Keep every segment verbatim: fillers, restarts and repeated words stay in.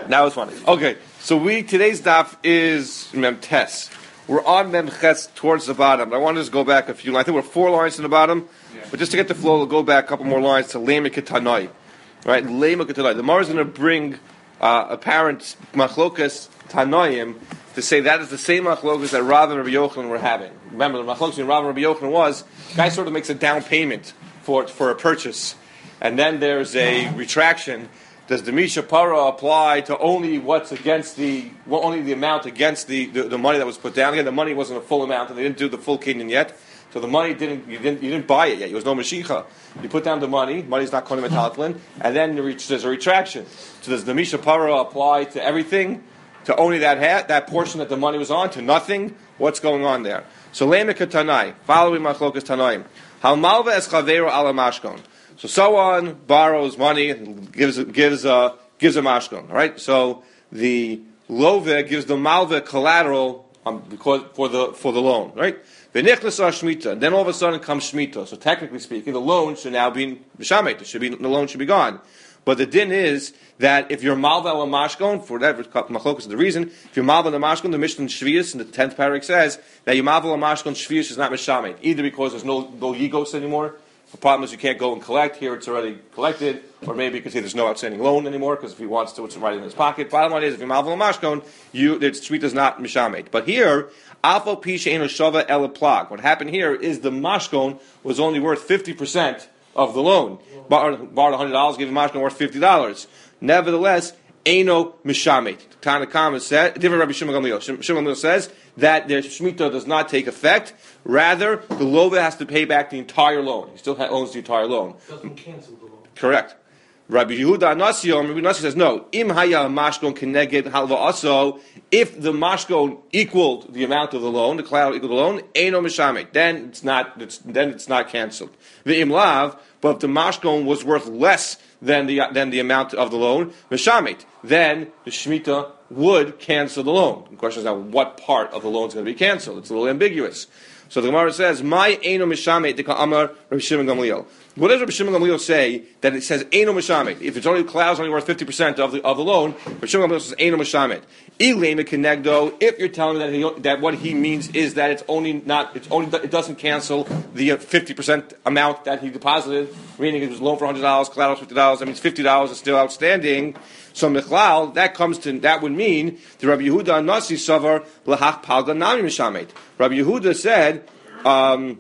Now it's funny. Okay, so we today's daf is Mem Tes. We're on Mem Ches towards the bottom. I want to just go back a few lines. I think we're four lines to the bottom, yeah. But just to get the flow, we'll go back a couple more lines to Lema Ketanai. Right, Lema Ketanai. The Mar is going to bring uh, apparent machlokas Tanoim to say that is the same machlokas that Rav and Rabbi Yochanan were having. Remember, the machlokas in Rav and Rabbi Yochanan was guy sort of makes a down payment for for a purchase, and then there's a retraction. Does the Misha Para apply to only what's against the, well, only the amount against the, the, the money that was put down? Again, the money wasn't a full amount, and they didn't do the full kinyan yet. So the money didn't, you didn't, you didn't buy it yet. There was no Mashiach. You put down the money, money's not konim metaltlin, and then there's a retraction. So does the Misha Para apply to everything, to only that hat, that portion that the money was on, to nothing? What's going on there? So Leimika Tanai, following Machlokas Tanaim. Hal malva es chavero ala mashkon. So someone borrows money and gives gives uh, gives a mashkon. All right. So the love gives the malva collateral um, because for the for the loan. Right. V'nichnas shmita. Then all of a sudden comes shmita. So technically speaking, the loan should now be mishamet. It should be the loan should be gone. But the din is that if you're malva ala mashkon, for whatever machlokas is the reason, if you're malva ala mashkon, the Mishnah Shvius in the tenth parak says that your malva ala mashkon Shvius is not mishamet, either because there's no no yigos anymore. The problem is you can't go and collect. Here it's already collected. Or maybe you could say there's no outstanding loan anymore because if he wants to, it's right in his pocket. Bottom line is, if you're malval mashkon, you, the street is not mishamet. But here, alpha pisha eno shava ela plag. What happened here is the mashkon was only worth fifty percent of the loan. Borrowed one hundred dollars, gave the mashkon worth fifty dollars. Nevertheless, eno mishamet. Tanakama said, different Rabbi Shimon Gamliel. Shimon Gamliel says that the Shemitah does not take effect. Rather, the lova has to pay back the entire loan. He still ha- owns the entire loan. Doesn't cancel the loan. Correct. Rabbi Yehuda Anasi, Rabbi Nasi says no. Im haya mashkon keneged halva also. If the mashkon equaled the amount of the loan, the collateral equaled the loan, eno mishamet. Then it's not. It's, then it's not canceled. The im lav, but if the mashkon was worth less than the than the amount of the loan, mishamet, then the shemitah would cancel the loan. The question is now, what part of the loan is going to be canceled? It's a little ambiguous. So the Gemara says, "My eno mishamet deka amar Rabbi Shimon Gamliel." What does Rabbi Shimon Gamliel say that it says eno mishamet? If it's only clouds only worth fifty percent of the of the loan, Rabbi Shimon Gamliel says eno mishamet. Ilema kenegdo. If you're telling me that he, that what he means is that it's only not it's only it doesn't cancel the fifty percent amount that he deposited, meaning it was loan for one hundred dollars, collateral fifty dollars. That means fifty dollars is still outstanding. So Michlal, that comes to that would mean the Rabbi Yehuda Nasi Savar Lahach Palga Nami Mishamet. Rabbi Yehuda said, um,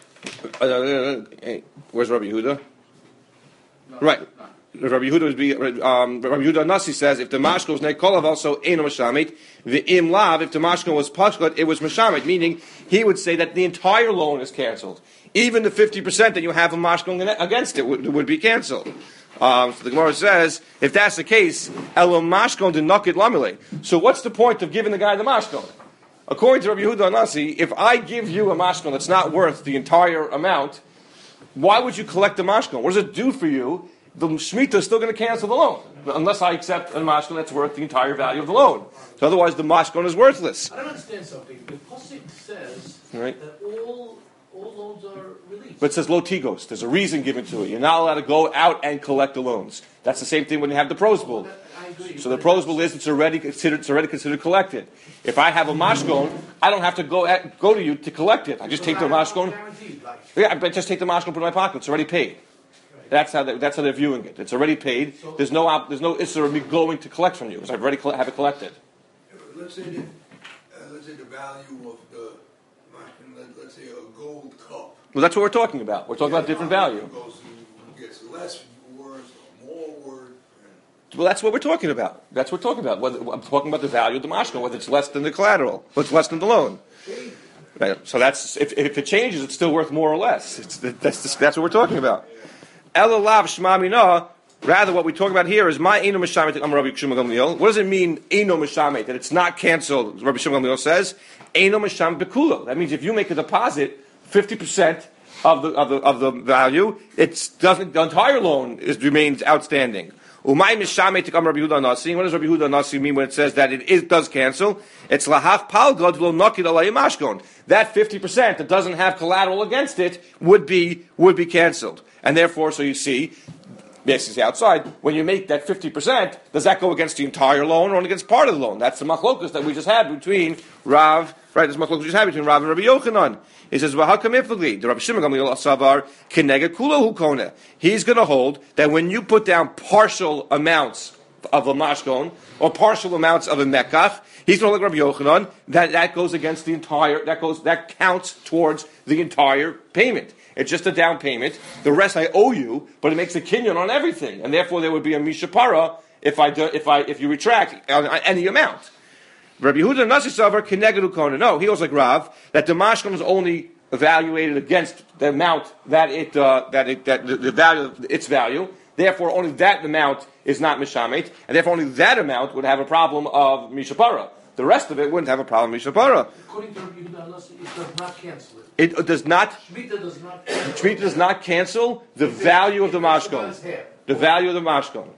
uh, where's Rabbi Yehuda? No, right. No. Rabbi Yehuda would be um, Rabbi Yehuda Nasi says if the mashko was nekolav also eno mishamet. The im lav if the mashko was pashkot it was mishamet, meaning he would say that the entire loan is canceled, even the fifty percent that you have a mashko against it would, would be canceled. Um, so the Gemara says, if that's the case, elo mashkon de nakit lamile. So what's the point of giving the guy the mashkon? According to Rabbi Yehuda Nasi, if I give you a mashkon that's not worth the entire amount, why would you collect the mashkon? What does it do for you? The shemitah is still going to cancel the loan, unless I accept a mashkon that's worth the entire value of the loan. So otherwise, the mashkon is worthless. I don't understand something. The pasuk says right. that all all loans are released. But it says lotigos. There's a reason given to it. You're not allowed to go out and collect the loans. That's the same thing when you have the prosbul. I agree. So the prosbul is it's already considered it's already considered collected. If I have a mashkon, I don't have to go at, go to you to collect it. I just take the mashkon. Yeah, I just take the mashkon, put it in my pocket. It's already paid. That's how they, that's how they're viewing it. It's already paid. There's no op, there's no issue of me going to collect from you because I've already coll- have it collected. Let's say the, uh, let's say the value of the let's say a gold cup. Well, that's what we're talking about. We're talking yeah, about different value. Goes to, gets less worth or more worth. Well, that's what we're talking about. That's what we're talking about. Whether, I'm talking about the value of the mashkon, whether it's less than the collateral, whether it's less than the loan. Right. So that's if, if it changes, it's still worth more or less. It's, that's that's what we're talking about. Elalav shmamina. Rather, what we talk about here is my eno mishamet. I'm Rabbi Shimon Gamliel. What does it mean eno mishamet? That it's not canceled. Rabbi Shimon Gamliel says eno mishamet bekulo. That means if you make a deposit, fifty percent of the of the of the value, it doesn't. The entire loan is remains outstanding. Umay mishamet tikam Rabbi Yehuda Nasi. What does Rabbi Yehuda Nasi mean when it says that it is, does cancel? It's lahach palgad v'lo nakid alay mashkon. That fifty percent that doesn't have collateral against it would be would be canceled, and therefore, so you see. Yes, it's outside. When you make that fifty percent, does that go against the entire loan or only against part of the loan? That's the machlokus that we just had between Rav, right? This machlokus we just had between Rav and Rabbi Yochanan. He says, well, how come ifugli? The Rabbi Shimon Gamliel Savar Keneged Kulo Hukona. He's going to hold that when you put down partial amounts of a mashkon or partial amounts of a mekach, he's going to look at Rabbi Yochanan that that goes against the entire. That goes that counts towards the entire payment. It's just a down payment. The rest I owe you, but it makes a kinyan on everything, and therefore there would be a mishapara if I do, if I if you retract on, on any amount. Rabbi Yehuda Nasi Savar Keneged Ukona. No, he was like Rav that the mashkon is only evaluated against the amount that it uh, that it that the, the value its value. Therefore, only that amount is not mishamet, and therefore only that amount would have a problem of mishapara. The rest of it wouldn't have a problem of mishapara. According to Rabbi Yehuda Nasi, it does not cancel it. It does not. Shmita does not cancel. Shmita does not cancel the value of the mashkon. The value of the mashkon.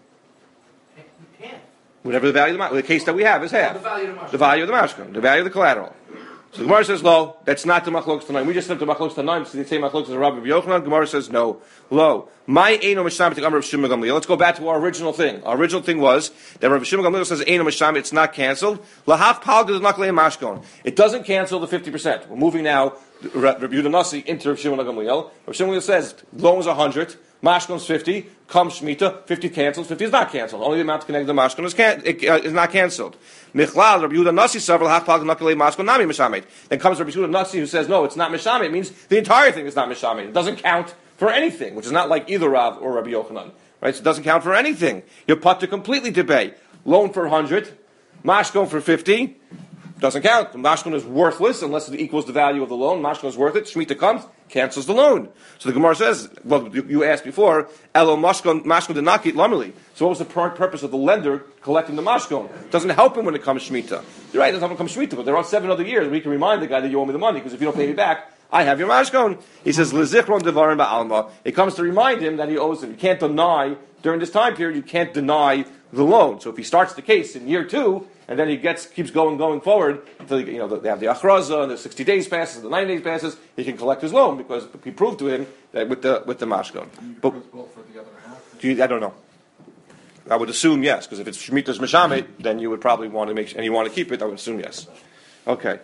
You can't. Whatever the value of the mashkon. The case that we have is half. The value of the mashkon. The value of the mashkon. The value of the collateral. So the Gemara says, lo, that's not the machlokes tonight. We just said the machlokes tonight, so they say machlokes is a Rabbi Yochanan. Gemara says, no. Lo. My Eino Misham T'Gamar Rav Shimon Gamliel. Let's go back to our original thing. Our original thing was that Rav Shimon Gamliel says Eino Misham, it's not canceled. Lahaf Palga Naklei Mashkon. It doesn't cancel the fifty percent. We're moving now, Rabbi Yehuda Nasi into Rav Shimon Gamliel. Rav Shimon Gamliel says, loan is one hundred, Mashkon's fifty, comes Shemitah, fifty cancels, fifty is not canceled. Only the amount connected to Mashkon is, can- it, uh, is not canceled. Michlal, Rabbi Yehuda Nasi several half Palga Naklei Mashkon Nami Mishamet. Then comes Rabbi Yehuda Nasi who says, no, it's not Mishamet. It means the entire thing is not Mishamet. It doesn't count for anything, which is not like either Rav or Rabbi Yochanan, right? So it doesn't count for anything. You're put to completely debate. Loan for one hundred, mashkon for fifty, doesn't count. The mashkon is worthless unless it equals the value of the loan. Mashkon is worth it. Shemitah comes, cancels the loan. So the Gemara says, well, you, you asked before, elo mashkon mashkon denakit lameli. So what was the pur- purpose of the lender collecting the mashkon? It doesn't help him when it comes Shemitah. You're right, it doesn't help him come Shemitah, but there are seven other years we can remind the guy that you owe me the money, because if you don't pay me back, I have your mashkon. He says, Lezichron devarim ba'alma. It comes to remind him that he owes him. You can't deny, during this time period, you can't deny the loan. So if he starts the case in year two, and then he gets keeps going, going forward, until you know, they have the achraza, and the sixty days passes, the ninety days passes, he can collect his loan, because he proved to him that with the with the mashkon. But for the other half? do you, I don't know. I would assume yes, because if it's Shemitah's Meshamet, then you would probably want to make, and you want to keep it, I would assume yes. Okay.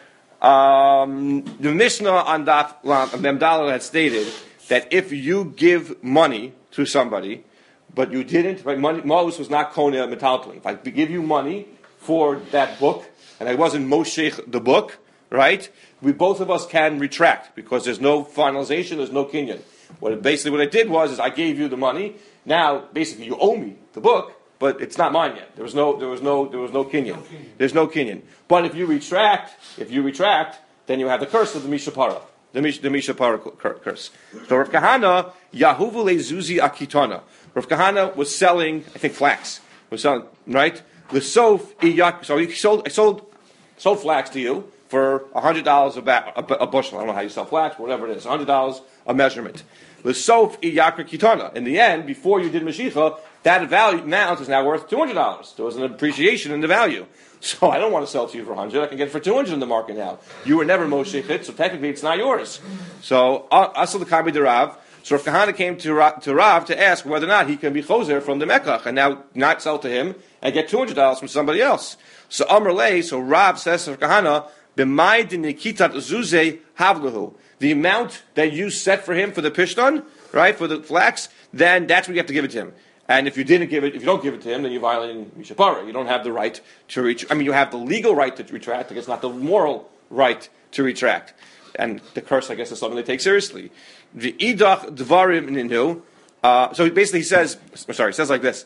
Um, the Mishnah on Daf Memdalel had stated that if you give money to somebody, but you didn't, right? Money, Moses was not Koneh Metaltling. If I give you money for that book, and I wasn't Moshech the book, right? We both of us can retract because there's no finalization, there's no kinyan. What basically what I did was is I gave you the money. Now basically you owe me the book, but it's not mine yet. There was no, there was no, there was no kinyan. There's no kinyan. But if you retract, if you retract, then you have the curse of the Mishapara, the Mish, the Mishapara curse. So Rav Kahana Yahuvu lezuzi akitana. Rav Kahana was selling, I think, flax. Was selling, right? The sof iyak. So he sold, I sold, sold flax to you for a hundred dollars a, ba- a, a bushel. I don't know how you sell flax, but whatever it is, a hundred dollars a measurement. The sof iyakra kitana. In the end, before you did Mashicha, that value amount is now worth two hundred dollars. There was an appreciation in the value. So I don't want to sell it to you for one hundred. I can get it for two hundred in the market now. You were never Moshe Chit, so technically it's not yours. So Asal the Kabi de Rav. So Rav Kahana came to Rav, to Rav to ask whether or not he can be choser from the Mekach and now not sell to him and get two hundred dollars from somebody else. So Amr Lei, so Rav says to Rav Kahana, B'mai de Nikitat Zuze Havlahu. The amount that you set for him for the Pishton, right, for the flax, then that's what you have to give it to him. And if you didn't give it, if you don't give it to him, then you're violating Mishapara. You don't have the right to retract. I mean, you have the legal right to retract, I guess not the moral right to retract. And the curse, I guess, is something they take seriously. The idach dvarim ninu. Uh, so basically, he says, sorry, he says like this: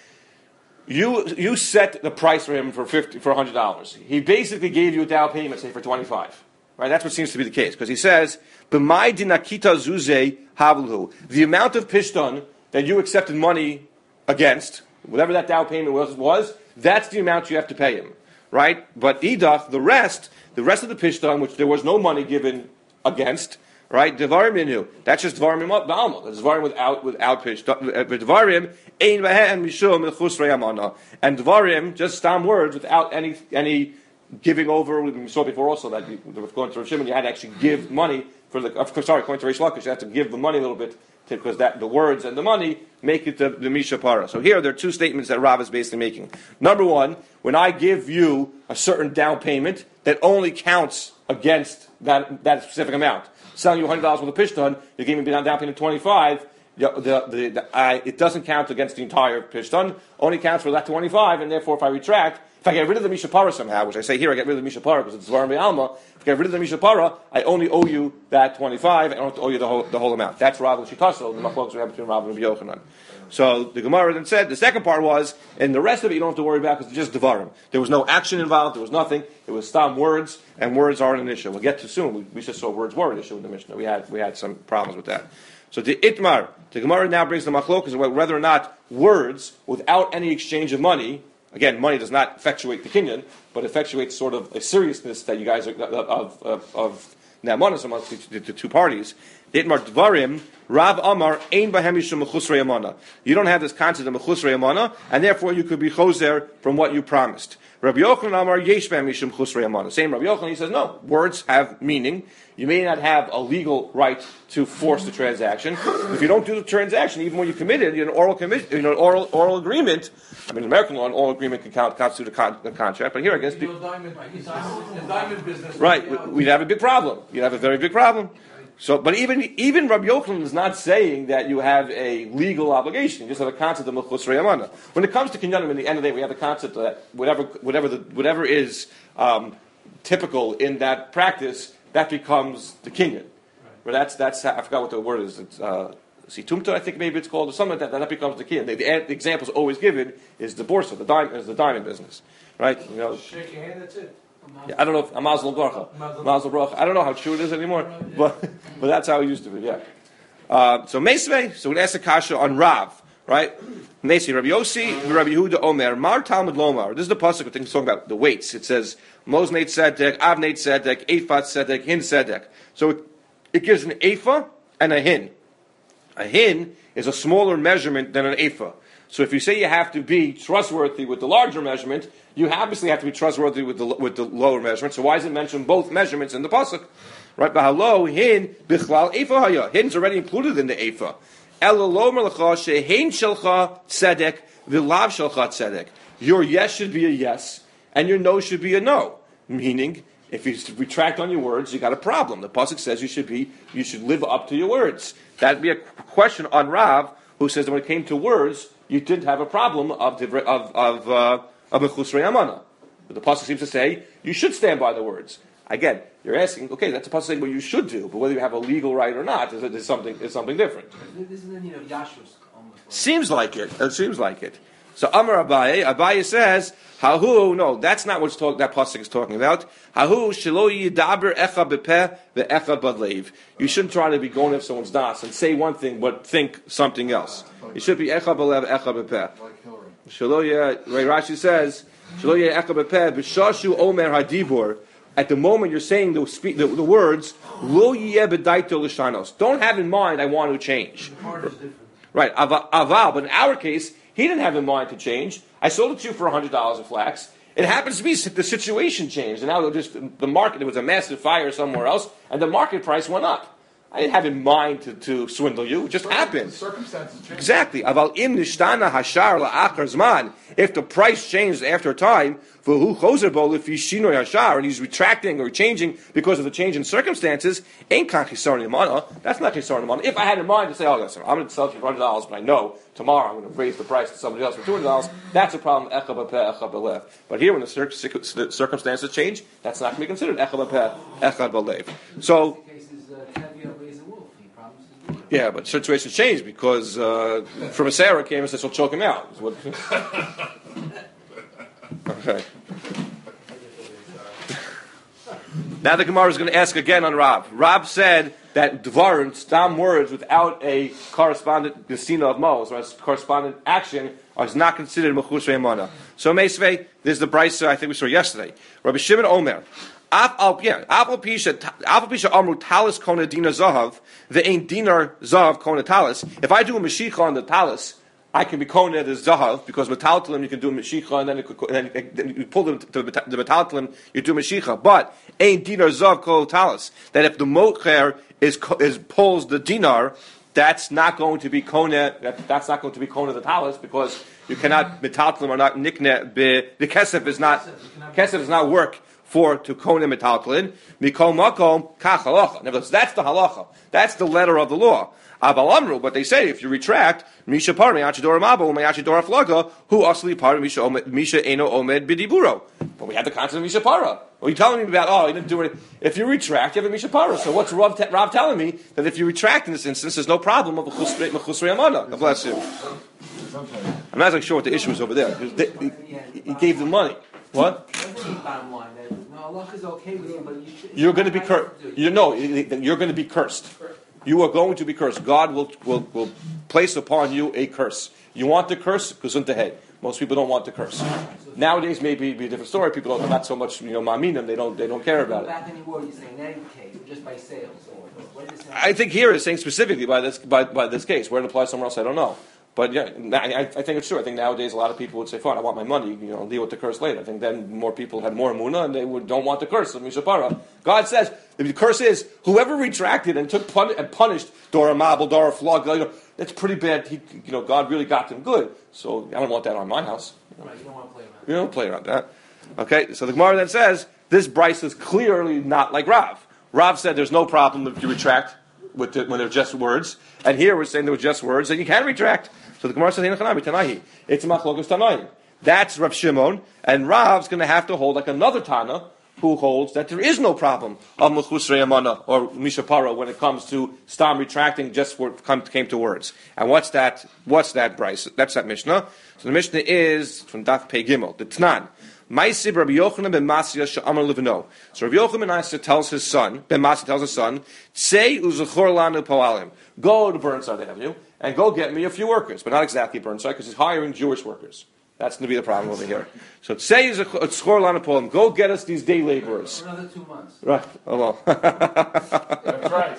You you set the price for him for fifty for a hundred dollars. He basically gave you a down payment, say for twenty five. Right? That's what seems to be the case because he says, "B'mai dinakita zuze havlu." The amount of pishton that you accepted money against, whatever that down payment was, was that's the amount you have to pay him, right? But idach, the rest, the rest of the pishton, which there was no money given against, right? Devarim inu. That's just devarim ba'alma. That's devarim without without pishton. Devarim ein behen mishum mechusrei amana. And devarim, just stam words without any any giving over. We saw before also that going to Rav Shimon, you had to actually give money for the. Uh, sorry, according to Reish Lakish, you had to give the money a little bit because that the words and the money make it the, the mishapara. So here there are two statements that Rav is basically making. Number one, when I give you a certain down payment that only counts against that that specific amount, selling you one hundred dollars worth of pishton, you give me down down payment twenty-five. The, the, the, the, I, it doesn't count against the entire pishton, only counts for that twenty-five, and therefore if I retract, if I get rid of the mishapara somehow, which I say here I get rid of the mishapara because it's Dvarim Be'alma, if I get rid of the mishapara, I only owe you that twenty-five, I don't have to owe you the whole, the whole amount. That's Rav and Shitaso, the machlokes we have between Rav and Rabbi Yochanan. So the Gemara then said, the second part was, and the rest of it you don't have to worry about because it's just Dvarim. There was no action involved, there was nothing, it was stam words, and words are an issue. We'll get to soon, we, we just saw words were an issue in the Mishnah. We had, we had some problems with that. So the Itmar, the Gemara now brings the machlokas about whether or not words without any exchange of money, again, money does not effectuate the kinyan, but effectuates sort of a seriousness that you guys are of of, of namanas amongst the, the two parties. The Itmar Dvarim, Rav Amar, Ein Bahem Mishum Mechusrei Amana. You don't have this concept of Mechusrei Amana, and therefore you could be choser from what you promised. Rabbi Yochanan Amar Yesh Bahem Mishum Chusrei Amana. Same Rabbi Yochanan, he says, no, words have meaning. You may not have a legal right to force the transaction. If you don't do the transaction, even when you committed, you know, an oral commi- you know, an oral oral agreement. I mean, in American law, an oral agreement can count, constitute a, con- a contract. But here, I guess, In your diamond, in diamond business, right, we'd have a big problem. You'd have a very big problem. So, but even even Rabbi Yochanan is not saying that you have a legal obligation. You just have a concept of Mechusrei Amana. When it comes to kinyanim, in the end of the day, we have the concept that whatever whatever the whatever is um, typical in that practice, that becomes the kinyan. Right. But that's that's I forgot what the word is. It's uh, situmta, I think maybe it's called, or something like that. That becomes the kinyan. The, the, the example is always given is the borsa, the diamond, is the diamond business, right? You know, shake your hand, that's it. yeah, I don't know if a mazel bracha, mazel bracha. I don't know how true it is anymore, but but that's how it used to be. Yeah. Uh, so Meisvei, so we ask a kasha on Rav, right? Meisvei, Rabbi Yossi, Rabbi Yehuda Omer, Mar Talmud Lomar. This is the pasuk we're talking about the weights. It says Mos Neit Sedek, Av Neit Sedek, Eifat Sedek, Hin Sedek. So it, it gives an Eifa and a Hin. A Hin is a smaller measurement than an Eifa. So if you say you have to be trustworthy with the larger measurement, you obviously have to be trustworthy with the with the lower measurement. So why does it mention both measurements in the pasuk? Right? Bahalo hin bichlal efa haya. Hin's already included in the efa. Elalomer lecha shehin shelcha tzedek v'lav shelcha tzedek. Your yes should be a yes, and your no should be a no. Meaning, if you retract on your words, you got a problem. The pasuk says you should be you should live up to your words. That'd be a question on Rav, who says that when it came to words, you didn't have a problem of of of uh, of Mechusrei Amana. But the pasuk seems to say you should stand by the words. Again, you're asking, okay, that's a pasuk saying what you should do, but whether you have a legal right or not is, is something is something different. Isn't you know Yashus almost like Seems like it. It seems like it. So Amar Abaye, Abaye says, Hahu, no, that's not what talk, that pasuk is talking about. Hahu shelo yidaber echa bepeh ve'echa badleiv. You shouldn't try to be going if someone's das and say one thing but think something else. It should be echa belev echa bepeh. Shelo ye, Rashi says, shelo ye echa bepeh b'shashu omer hadibur. At the moment you're saying the, speak, the, the words, lo yeh b'daito l'shanos. Don't have in mind I want to change. Right, aval, but in our case, he didn't have in mind to change. I sold it to you for one hundred dollars of flax. It happens to be the situation changed, and now just the market, there was a massive fire somewhere else, and the market price went up. I didn't have in mind to, to swindle you. It just happened. Circumstances change. Exactly. Aval im nishtana hashar la'achar zman. If the price changed after a time, v'hu chozer bo lefi shinoi hashar, and he's retracting or changing because of the change in circumstances, ain't kan chisar nimana. That's not chisar nimana. If I had in mind to say, oh, listen, I'm going to sell it to you for one hundred dollars, but I know tomorrow I'm going to raise the price to somebody else for two hundred dollars, that's a problem. Echa b'peh, echa b'lev. But here, when the cir- circumstances change, that's not going to be considered echa b'peh, echa b'lev. So. Yeah, but situations change because uh, from a Sarah came and said, "She'll choke him out." Okay. Now the Gemara is going to ask again on Rav. Rav said that dvarim, stam words without a correspondent gesina of mos, or a correspondent action, is not considered mechusrei amana. So Meisvei, this is the brisa I think we saw yesterday. Rabbi Shimon Omer. Yeah, Apple Pisha Amru Talis Kona Dina Zahav, the ain't Dinar Zahav Kona Talis. If I do a Mashicha on the Talis, I can be Kona the Zahav, because Metaltalim you can do a Mashicha, and then, it, and then, then you pull them to the Metaltalim, you do Mashicha. But ain't Dinar Zahav Kona Talis. That if the Mocher is, is pulls the Dinar, that's not going to be kona. That, that's not going to be kona the talis because you cannot metaltalim or not nikne. The kesef is not kesef does not work for to kona metaltalin. Mikol makom kach halacha. Nevertheless, that's the halacha. That's the letter of the law. Abal amru, but they say if you retract, misha par me'achidor mabo me'achidor aflaga, who asli par misha misha eno omed bidiburo. But we had the concept of misha para. Well, you're telling me about, oh, you didn't do it. If you retract, you have a misha para. So what's Rav, te- Rav telling me? That if you retract in this instance, there's no problem of a chusrei amana. God bless you. I'm not exactly sure what the issue is over there. They, he, he gave them money. What? Bottom line, that, no, Allah is okay with you, but you should, you're going to be cursed. You know, you're going to be cursed. You are going to be cursed. God will will, will place upon you a curse. You want the curse? Gesundheit. Most people don't want the curse. Nowadays, maybe be a different story. People are not so much, you know, maminim. They don't. They don't care about it. Back anymore, you're saying that case, just by sales, or what is I think here it's saying specifically by this by, by this case. Where it applies somewhere else, I don't know. But yeah, I, I think it's true. I think nowadays a lot of people would say, "Fine, I want my money. You know, I'll deal with the curse later." I think then more people had more emunah and they would, don't want the curse of Mishapara. God says the curse is whoever retracted and took pun- and punished Dora Mabel, Dora Flog. You know, that's pretty bad. He, you know, God really got them good. So I don't want that on my house. You know, right, you don't want to play around. You don't play around that. Okay, so the Gemara then says this Bryce is clearly not like Rav. Rav said there's no problem if you retract with the, when they're just words, and here we're saying there were just words, and you can retract. So the Gemara says, it's machlokas Tanaim. That's Rav Shimon, and Rav's going to have to hold like another Tana who holds that there is no problem of Mechusrei Amana or Mishapara when it comes to Stam retracting just for come came to words. And what's that? What's that, Bryce? That's that Mishnah. So the Mishnah is from Daf Pei Gimel, the Tnan. Ma'aseh Rabbi Yochanan ben Masya she'amar levino. So Rabbi Yochanan ben Masya tells his son, ben Masya tells his son, Tzei uzachor lanu poalim. Go to Burnside Avenue and go get me a few workers, but not exactly Burnside because he's hiring Jewish workers. That's going to be the problem over here. So Tzei uzachor lanu poalim. Go get us these day laborers. For another two months. Right. Oh well. That's right.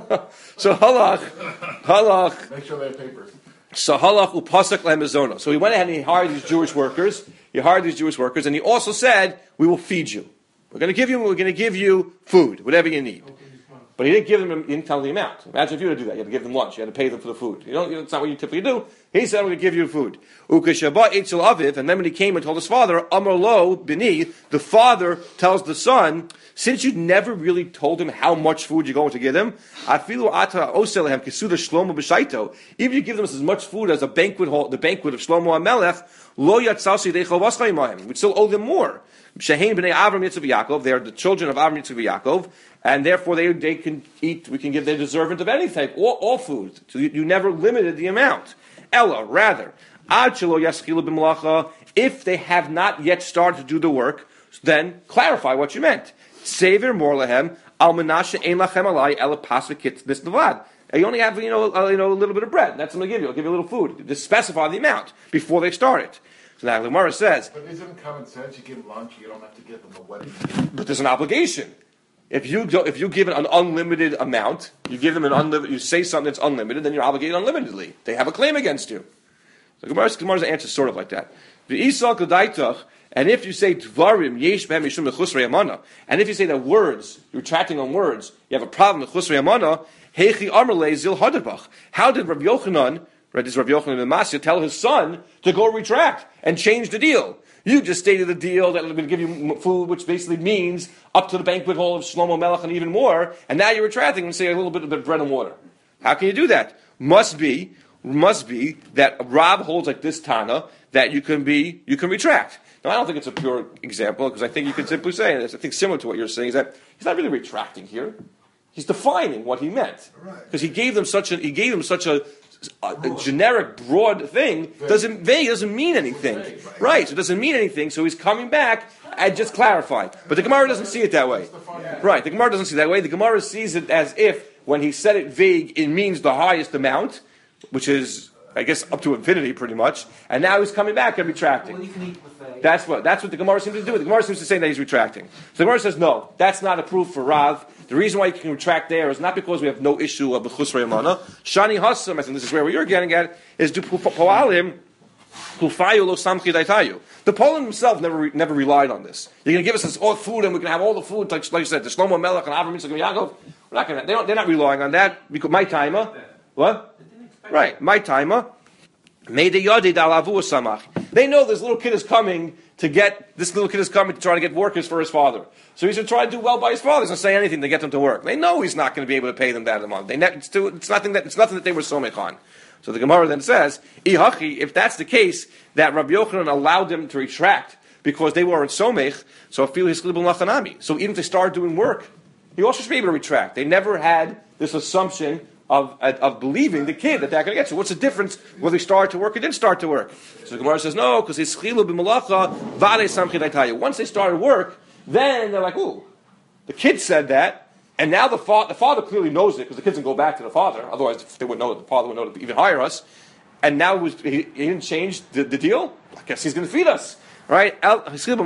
So halach, halach. Make sure they have papers. So halach upasak lemizona. So he went ahead and he hired these Jewish workers. He hired these Jewish workers, and he also said, "We will feed you. We're going to give you. We're going to give you food, whatever you need." But he didn't give them. He didn't tell them the amount. Imagine if you were to do that. You had to give them lunch. You had to pay them for the food. You don't. That's not what you typically do. He said, "I'm going to give you food." Ukashaba etzel aviv, and then when he came and told his father, Amar lo bini, the father tells the son, since you never really told him how much food you're going to give him, afilu ata oselehem kesuda shlomo b'shaito. Even if you give them as much food as a banquet hall, the banquet of Shlomo HaMelech, lo yatzasi deichol vaschayimahim. We'd still owe them more. Shehein b'nei Avram Yitzchak Yaakov. They are the children of Avram Yitzchak Yaakov, and therefore they they can eat. We can give their deservant of anything, all, all food. So you, you never limited the amount. Ella, rather, ad shelo yaschilu b'melacha. If they have not yet started to do the work, then clarify what you meant. Sever more lehem al menashe ein lachem alai ela pasvikit this nevad. You only have you know a, you know a little bit of bread. That's what I'm going to give you. I'll give you a little food. Just specify the amount before they start it. So now the Gemara says. But isn't it common sense? You give them lunch, you don't have to give them a wedding. But there's an obligation. If you do, if you give an unlimited amount, you give them an unlimited. You say something that's unlimited, then you're obligated unlimitedly. They have a claim against you. The Gemara's, Gemara's answer is sort of like that. And if you say dvarim yesh behem mishum mechusrei amana, and if you say that words, you're retracting on words, you have a problem with chusrei amana. Heichi amarle zil hadarbach. How did Rabbi Yochanan, right, this Rabbi Yochanan ben Masya, tell his son to go retract and change the deal? You just stated the deal that we're going to give you food, which basically means up to the banquet hall of Shlomo Melech and even more, and now you're retracting and say a little bit of bread and water. How can you do that? Must be, must be that Rab holds like this Tana that you can be, you can retract. Now, I don't think it's a pure example, because I think you can simply say, and I think similar to what you're saying, is that he's not really retracting here. He's defining what he meant. Because he gave them such a, he gave them such a, a, a generic, broad thing, doesn't, vague doesn't mean anything. Right, so it doesn't mean anything, so he's coming back and just clarifying. But the Gemara doesn't see it that way. Right, the Gemara doesn't see it that way. The Gemara sees it as if, when he said it vague, it means the highest amount, which is, I guess, up to infinity, pretty much. And now he's coming back and retracting. Well, you can eat with a... That's what. That's what the Gemara seems to do. The Gemara seems to say that he's retracting. So the Gemara says, no, that's not a proof for Rav. The reason why you can retract there is not because we have no issue of the Chusrei Amana. Shani Hassam, I think this is where you're getting at, is do Poalim Hufayu lo Samchi Daitayu. The Poland himself never never relied on this. You're going to give us this all food, and we can have all the food, like, like you said, the Shlomo Melech and Avram Yitzchak and Yaakov. We're not going to. They don't, they're not relying on that because my timer. What? Right. My timer. Made the yadid alavu samach. They know this little kid is coming to get, this little kid is coming to try to get workers for his father. So he's going to try to do well by his father. He's going to say anything to get them to work. They know he's not going to be able to pay them that amount. They ne- it's, too, it's, nothing that, it's nothing that they were somech on. So the Gemara then says, Ihachi, if that's the case, that Rabbi Yochanan allowed them to retract because they weren't somech, so feel his libel nachanami. So even if they started doing work, he also should be able to retract. They never had this assumption of, of believing the kid that they're going to get. So what's the difference whether he started to work or didn't start to work? So the Gemara says, no, because it's chilu b'malacha v'alei samchi daitayu. Once they started work, then they're like, ooh, the kid said that, and now the, fa- the father clearly knows it because the kids can go back to the father. Otherwise, they wouldn't know that the father would know to even hire us. And now it was, he, he didn't change the, the deal. I guess he's going to feed us, right? He must have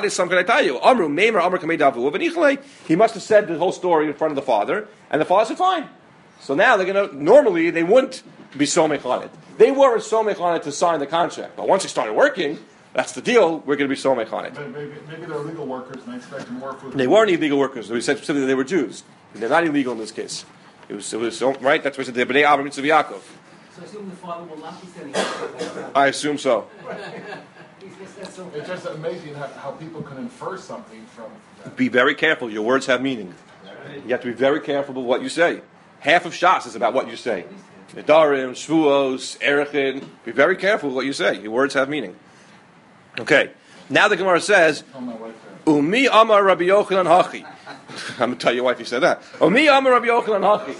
said the whole story in front of the father, and the father said, "Fine." So now they're going to. Normally, they wouldn't be somech on it. They weren't somech on it to sign the contract, but once they started working, that's the deal. We're going to be somech on it. Maybe, maybe they're legal workers and they expect to work with. They weren't illegal workers. We said specifically they were Jews. They're not illegal in this case. It was, it was so, right. That's what we said. The Bnei Avraham Yitzchak Yaakov. So I assume the father will not be sending I assume so. It's just amazing how, how people can infer something from that. Be very careful. Your words have meaning. You have to be very careful with what you say. Half of Shas is about what you say. Nedarim, Shvuos, Erechin. Be very careful with what you say. Your words have meaning. Okay. Now the Gemara says, Oh, my wife there. Umi Amar Rabbi Yochanan Hachi. I'm going to tell your wife he said that. Umi Amar Rabbi Yochanan Hachi.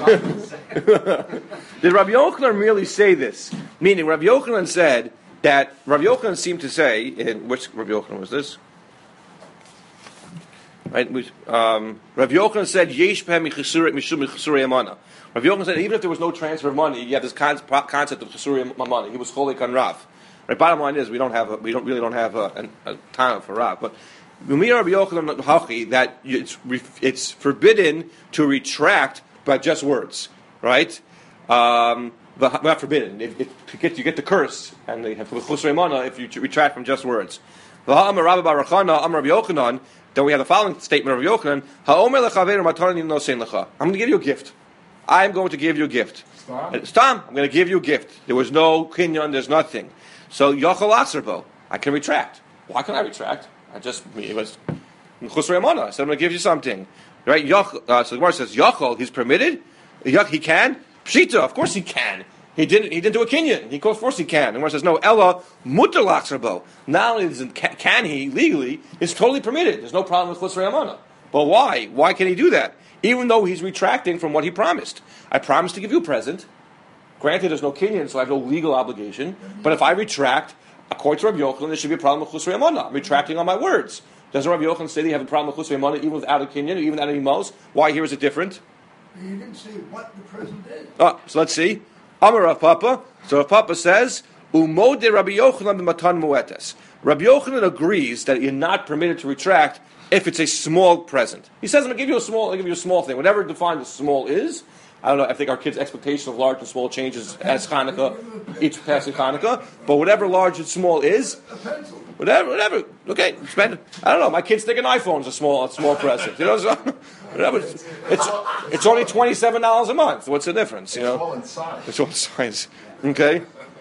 Did Rabbi Yochanan really say this? Meaning, Rabbi Yochanan said that, Rabbi Yochanan seemed to say, in which Rabbi Yochanan was this? Right? Um, Rabbi Yochanan said, Yesh Peh Michisuret Mishum Michisurei Amana. Rabbi Yochanan said, even if there was no transfer of money, you have this con- concept of Chisurei Amana. He was Cholek on Rav. Right? Bottom line is, we don't have a, we don't really don't have a, a, a time for Rav. But Rabbi Yochanan Hachi, that it's it's forbidden to retract by just words, right? Um, but not forbidden. If, if you get you get the curse, and they have Chisurei Amana if you retract from just words. Then we have the following statement of Rabbi Yochanan: I'm going to give you a gift. I'm going to give you a gift. Stop. Stam, I'm going to give you a gift. There was no kinyan, there's nothing. So Yochel Atzerbo, I can retract. Why can I retract? I just it was Chusrei Amana. I said I'm going to give you something, right? Yoch, uh, so the Gemara says Yochel, he's permitted. Yoch, he can. Pshita, of course he can. He didn't. He didn't do a kinyan. He, of course he can. The Gemara says no. Ella mutar Atzerbo. Not only can, can he legally, it's totally permitted. There's no problem with Chusrei Amana. But why? Why can he do that? Even though he's retracting from what he promised. I promised to give you a present. Granted, there's no kinyan, so I have no legal obligation. But if I retract, according to Rabbi Yochanan, there should be a problem with Chusrei Amana. I'm retracting on my words. Doesn't Rabbi Yochanan say that you have a problem with Chusrei Amana even without a kinyan, even without any mos? Why here is it different? He didn't say what the present is. Oh, so let's see. Amar Rav Papa. So Rav Papa says, Umode Rabbi Yochanan b'matan muetes. Rabbi Yochanan agrees that you're not permitted to retract if it's a small present. He says, I'm going to give you a small, I'll give you a small thing. Whatever defined as small is. I don't know, I think our kids' expectation of large and small changes as Hanukkah, each passing Hanukkah. But whatever large and small is, A pencil. whatever, whatever. Okay, spend it. I don't know. My kids think an iPhone's a small, a small present. You know, so, whatever. It's, it's it's only twenty-seven dollars a month. What's the difference? You It's know, all inside. it's all size. Okay.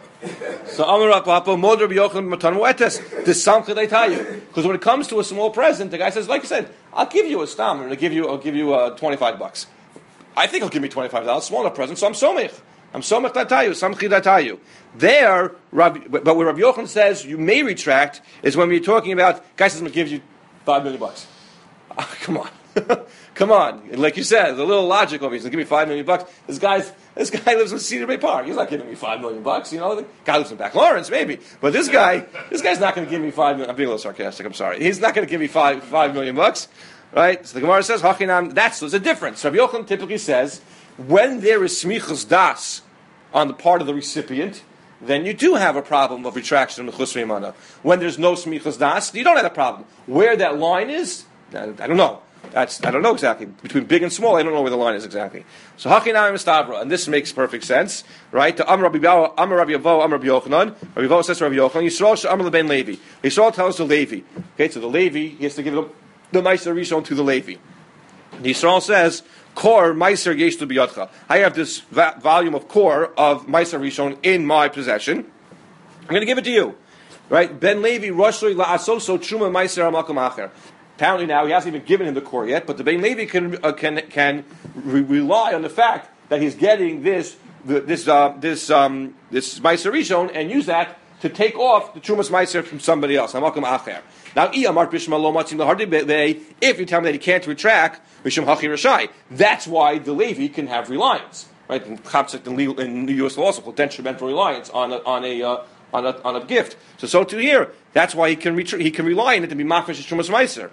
So Amar Rav Papa, Mod Rabbi Yochanan Matan Muetes, the Samcha they tell you. Because when it comes to a small present, the guy says, like I said, I'll give you a stam. I'm going to give you, I'll give you uh, twenty-five bucks. I think he'll give me twenty-five dollars, smaller present, so I'm somech. I'm somech datayu, samchi datayu. There, Rabbi, but what Rabbi Yochanan says you may retract is when we're talking about, guy says I'm going to give you five million bucks. Oh, come on. Come on. Like you said, there's a little logic over here. He's going to give me five million bucks. This guy's, this guy lives in Cedar Bay Park. He's not giving me five million bucks, you know. The guy lives in Back Lawrence, maybe. But this guy, this guy's not going to give me five million. I'm being a little sarcastic, I'm sorry. He's not going to give me five, five million bucks. Right? So the Gemara says, Hachinam, that's, there's a difference. Rabbi Yochanan typically says, when there is smichas das on the part of the recipient, then you do have a problem of retraction of Chusrei Amana. When there's no smichas das, you don't have a problem. Where that line is, I don't know. That's, I don't know exactly. Between big and small, I don't know where the line is exactly. So Hachinam Mistavra, and this makes perfect sense, right? To Amar Rabbi Avo, Amar Rabbi Yochanan, Rabbi Avo says to Rabbi Yochanan, Yisrael Sh'amar Leben Levi. Yisrael tells the Levi. Okay, so the Levi, he has to give the Meiser Rishon to the Levi. Yisrael says, Kor Meiser Yesh Tu Biyadcha. I have this va- volume of Kor of Meiser Rishon in my possession. I'm going to give it to you. Right? Ben Levi Roshloi La'asoso Truma Meiser Amakom Acher. Apparently now he hasn't even given him the Kor yet, but the Ben Levi can uh, can can re- rely on the fact that he's getting this the, this uh, this um, this Meiser Rishon and use that to take off the Trumas Meiser from somebody else. Amakom Acher. Now, if you tell me that he can't retract, that's why the Levi can have reliance, right? In Chapsik in the U S law also called detrimental reliance on a, on a uh, on a on a gift. So, so to here, that's why he can retra- he can rely on it to be mafresh Trumas Meiser.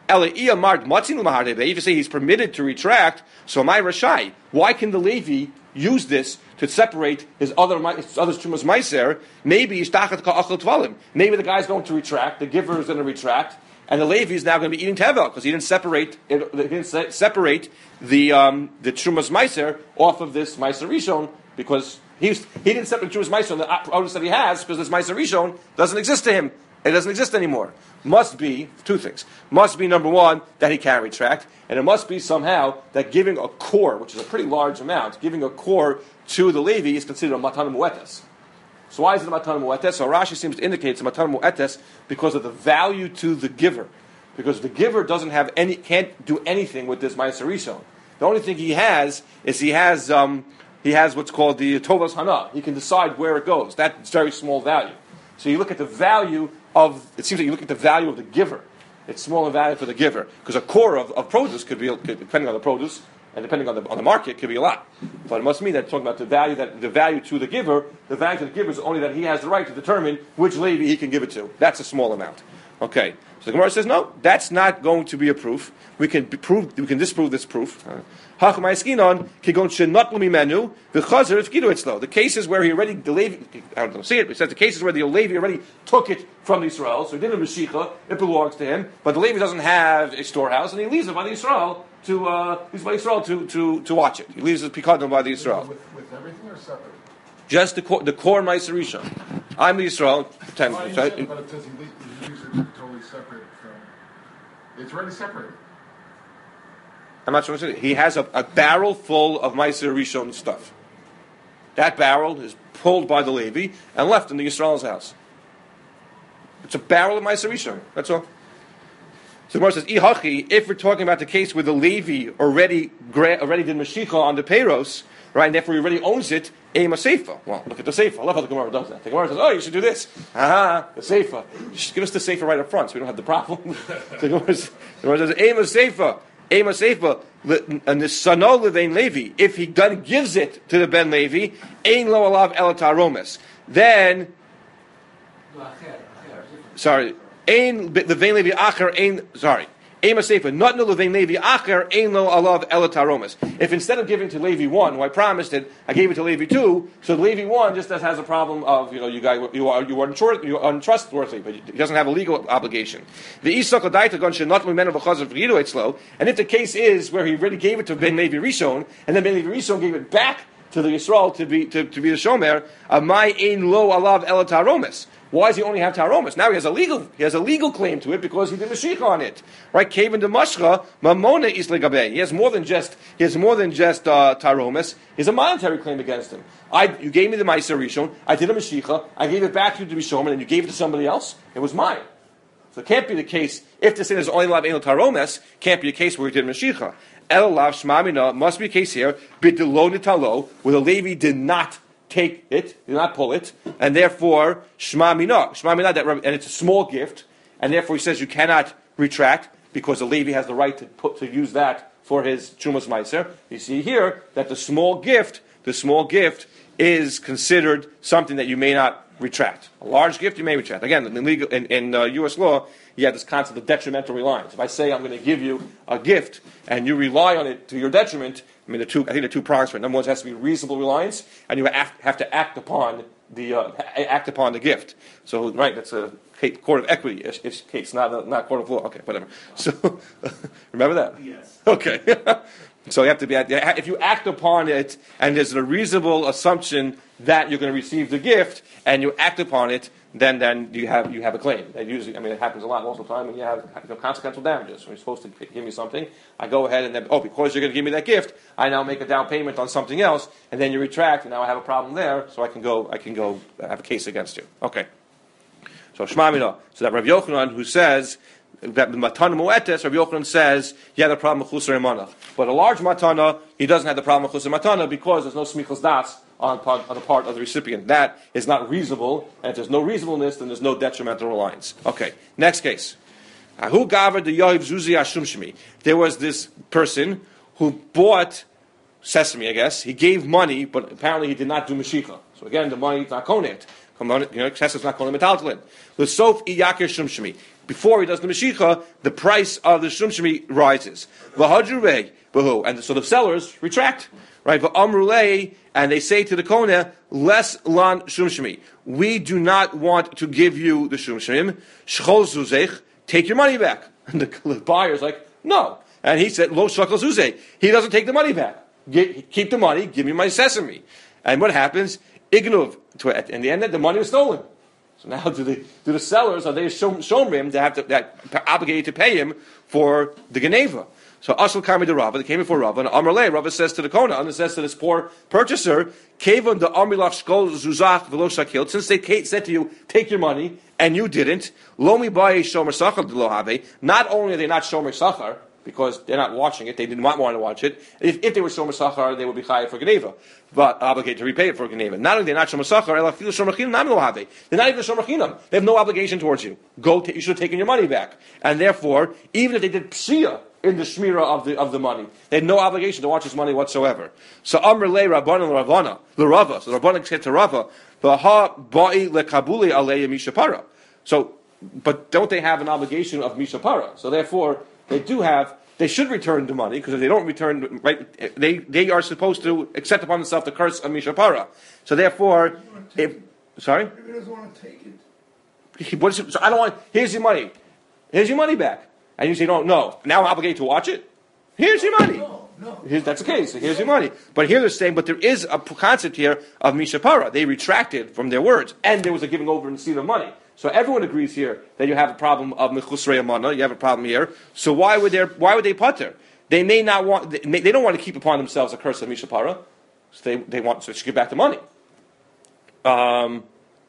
If you say he's permitted to retract, so my Rashai, why can the Levi use this to separate his other his other Trumas Meiser? Maybe maybe the guy's going to retract, the giver is going to retract, and the Levi is now going to be eating tevel because he didn't separate it, he didn't se- separate the um, the Trumas Meiser off of this Meiser Rishon because he was, he didn't separate the Trumas Meiser and the others that he has because this Meiser Rishon doesn't exist to him. It doesn't exist anymore. Must be two things. Must be number one that he can't retract, and it must be somehow that giving a core, which is a pretty large amount, giving a core to the Levi is considered a matana mu'etes. So why is it a matana mu'etes? So Rashi seems to indicate it's a matana mu'etes because of the value to the giver, because the giver doesn't have any, can't do anything with this ma'aser rishon. The only thing he has is he has um, he has what's called the tovas hana. He can decide where it goes. That's very small value. So you look at the value of, it seems like you look at the value of the giver. It's smaller value for the giver. Because a core of, of produce could be, could, depending on the produce, and depending on the on the market, could be a lot. But it must mean that it's talking about the value that the value to the giver, the value to the giver is only that he has the right to determine which Levi he can give it to. That's a small amount. Okay. So the Gemara says, no, that's not going to be a proof. We can be prove, we can disprove this proof. The cases where he already, the Levi, I don't see it, but it says the cases where the Levi already took it from Israel, so he didn't have Mashiach, it belongs to him, but the Levi doesn't have a storehouse, and he leaves it by the Israel to, uh, leaves by Israel to, to, to watch it. He leaves it pikadon by the Israel. With, with everything or separate? Just the core, the core Ma'aser Rishon. I'm the Israel, pretend. Well, So I- but it says he leaves he leaves it totally separate from, it's already separated. I'm not sure what to say. He has a, a barrel full of Ma'aser Rishon stuff. That barrel is pulled by the Levi and left in the Yisrael's house. It's a barrel of Ma'aser Rishon. That's all. So the Gemara says, "Ihachi." If we're talking about the case where the Levi already already did Mashiach on the Peiros, right, and therefore he already owns it, Ema Seifa. Well, look at the Seifa. I love how the Gemara does that. The Gemara says, "Oh, you should do this." Aha, the Seifa. Just give us the Seifa right up front, so we don't have the problem. The Gemara says, "Ema Seifa." Ema Seifa, and the Sano Levein Levi, if he done gives it to the Ben Levi, Ein Lo Alav Elataromis, then, sorry, Ein Levein Levi Acher, Ein, sorry, Ema Seifa, not no Levein Levi Acher, Ein Lo Alav Elataromis. If instead of giving to Levi one, who I promised it, I gave it to Levi two, so Levi one just has a problem of, you know, you guys, you are, you are you are untrustworthy, but he doesn't have a legal obligation. The Isak Odaita Gon should not be men of a chazar v'yidu etzlo. And if the case is where he already gave it to Ben Levi Rishon, and then Ben Levi Rishon gave it back to the Yisrael to be to, to be the Shomer, Amai Ein Lo Alav Elataromis. Why does he only have taromas? Now he has a legal he has a legal claim to it because he did Mashiach on it, right? Kaven de Mashcha Mamona is legabe. He has more than just he has more than just uh, taromas. He has a monetary claim against him. I you gave me the Ma'aser Rishon. I did a Mashiach. I gave it back to you to be shomer, and you gave it to somebody else. It was mine. So it can't be the case if the sin is only lav eno taromas. Can't be a case where he did Mashiach. El lav shmamina must be a case here. Bidelo nitalo where the Levi did not take it, did not pull it, and therefore shma mina, shma mina, that and it's a small gift, and therefore he says you cannot retract because the Levi has the right to put to use that for his chumas meiser. You see here that the small gift, the small gift is considered something that you may not retract. A large gift you may retract. Again, in legal in, in uh, U S law, you have this concept of detrimental reliance. If I say I'm going to give you a gift and you rely on it to your detriment, I mean, the two, I think the two prongs for it. Number one, it has to be reasonable reliance, and you have to act upon the uh, act upon the gift. So, right, that's a court of equity case, not a, not court of law. Okay, whatever. So, remember that? Yes. Okay. So you have to be, if you act upon it and there's a reasonable assumption that you're going to receive the gift and you act upon it, then then you have you have a claim. That usually, I mean, it happens a lot most of the time when you have you know, consequential damages. When you're supposed to give me something, I go ahead and then, oh, because you're going to give me that gift, I now make a down payment on something else, and then you retract, and now I have a problem there, so I can go I can go have a case against you. Okay. So Shema Mina. So that Rav Yochanan, who says that the matana mu'etes, Rav Yochanan says, you have the problem with chusar emana. But a large matana, he doesn't have the problem with chusar matana because there's no smichos das on, part, on the part of the recipient. That is not reasonable, and if there's no reasonableness, then there's no detrimental reliance. Okay, next case. Who gathered the Yoiv Zuzi Ashum Shemi? There was this person who bought sesame, I guess. He gave money, but apparently he did not do Mashicha. So again, the money is not konet. You know, sesame's not konet metaltalin. The sof iyakir shum shemi. Before he does the Mashicha, the price of the shum shemi rises. V'hadruvei b'hu. And so the sellers retract. Right? V'amrulei, and they say to the Koneh, les lan shum shemi. We do not want to give you the shum shemim. Shchol zuzech, take your money back. And the buyer's like, no. And he said, lo shchol zuzeh. He doesn't take the money back. Get, keep the money, give me my sesame. And what happens? Ignuv. In the end, the money was stolen. So now, do the do the sellers, are they shomrim to have to that obligated to pay him for the geneva? So Ashel Karmi de Rava, they came before Rava, and Amrle, Rava says to the Kona, and says to this poor purchaser, Kevon the Amrilach Shkol Zuzach Velo Shakil, since they said to you, take your money, and you didn't, Lomi Baye Shomer Sachar Lo Have, not only are they not Shomer Sachar, because they're not watching it, they did not want to watch it. If, if they were Shomer Sachar, they would be chayav for Geneva, but obligated to repay it for Geneva. Not only they're not Shomer Sachar, they're not even Shomer Chinam. They have no obligation towards you. Go, t- you should have taken your money back. And therefore, even if they did psia in the shmira of the of the money, they had no obligation to watch his money whatsoever. So Amr le Rabbanan Ravana, the Rava, so the Rabbanan said to Rava, V'ha ba'i lekabuli aleya mishapara. So, but don't they have an obligation of mishapara? So therefore, they do have, they should return the money, because if they don't return, right, they, they are supposed to accept upon themselves the curse of Mishapara. So therefore, if, it. sorry? If he doesn't want to take it. What is it? So I don't want, here's your money. Here's your money back. And you say, no, no, now I'm obligated to watch it? Here's your money. No, no. Here's, that's the case. So here's your money. But here they're saying, but there is a concept here of Mishapara. They retracted from their words. And there was a giving over and receipt of money. So everyone agrees here that you have a problem of mechusrei amana. You have a problem here. So why would they? Why would they putter? They may not want. They, may, they don't want to keep upon themselves a curse of mishapara. So they they want so they should give back the money. Um.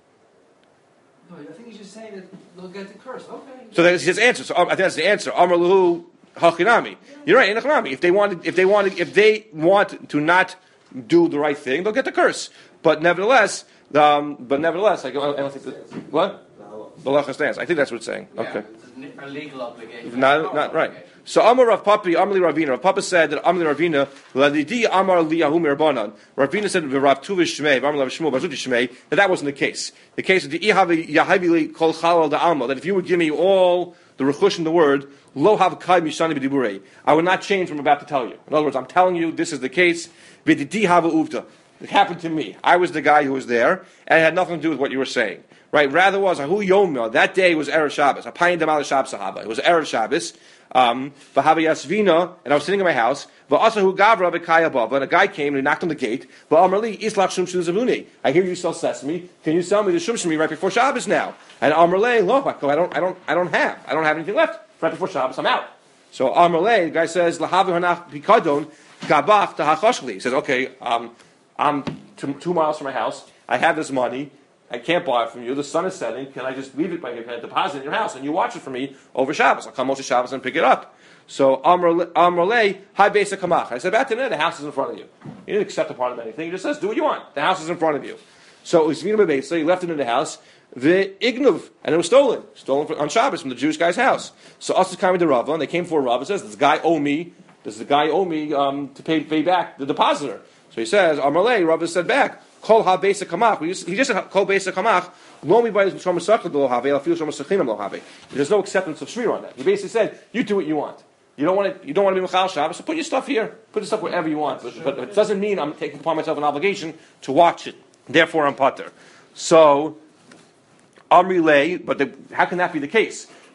No, I think he's just saying that they'll get the curse. Okay. So that's his answer. So um, I think that's the answer. Amar lahu hachinami. You're right. In hachinami, if they wanted, if they wanted, if they want to not do the right thing, they'll get the curse. But nevertheless, um, but nevertheless, I, go, I don't think that, what. The Lacha stands. I think that's what it's saying. Yeah, okay. It's a legal obligation. Not, not right. So Amar Rav Papi, Amli Ravina. Rav Papa said that Amli Ravina, Ladidi Amar Liyahu Mirbanan. Ravina said Rav Tuvish Shmei, Amar Rav Shmuel, Bazuti Shmei, that that wasn't the case. The case of the Ihavi Yahavili Kol Chalal da Alma, that if you would give me all the rechush in the word, Lo Hav Kai Mishani B'Diburei, I would not change what I'm about to tell you. In other words, I'm telling you this is the case. V'didi Hava Uvda. It happened to me. I was the guy who was there, and it had nothing to do with what you were saying. Right, rather was Ahu Yom. That day was Erev Shabbos. Apayin Damal Shabbos Sahaba. It was Erev Shabbos. Um, V'Hava Yasvina, and I was sitting in my house. V'Asahu Gavra B'Kaya Bava, and a guy came and he knocked on the gate. V'Amrli Islach Shum Shum Zavuni. I hear you sell sesame. Can you sell me the Shum Shumi right before Shabbos now? And Amrli, lo, I don't, I don't, I don't have, I don't have anything left. Right before Shabbos, I'm out. So Amrli, the guy says Lahavi Hanach Pikadon Gabach Tahachoshli. He says, okay, um, I'm two, two miles from my house. I have this money. I can't buy it from you. The sun is setting. Can I just leave it by your deposit in your house and you watch it for me over Shabbos? I'll come over Shabbos and pick it up. So Amrle, hi Besa Kamach. I said, back to the house is in front of you. He didn't accept a part of anything. He just says, do what you want. The house is in front of you. So Usvina Besa, he left it in the house. The Ignuv, and it was stolen, stolen on Shabbos from the Jewish guy's house. So Asas Kami de Rava, and they came for Rava. Says, does the guy owe me? Does the guy owe me um, to pay pay back the depositor? So he says, Amrle, Rava said back. Kol ha besa kamach. He just said kol besa kamach. Lo mi bayis b'shom masachad lo have. Elafil shom masachinam lo have. There's no acceptance of shmir on that. He basically said, you do what you want. You don't want to. You don't want to be mechal Shabbos. So put your stuff here. Put your stuff wherever you want. But, but it doesn't mean I'm taking upon myself an obligation to watch it. Therefore, I'm pater. So Amri lay. But the, how can that be the case?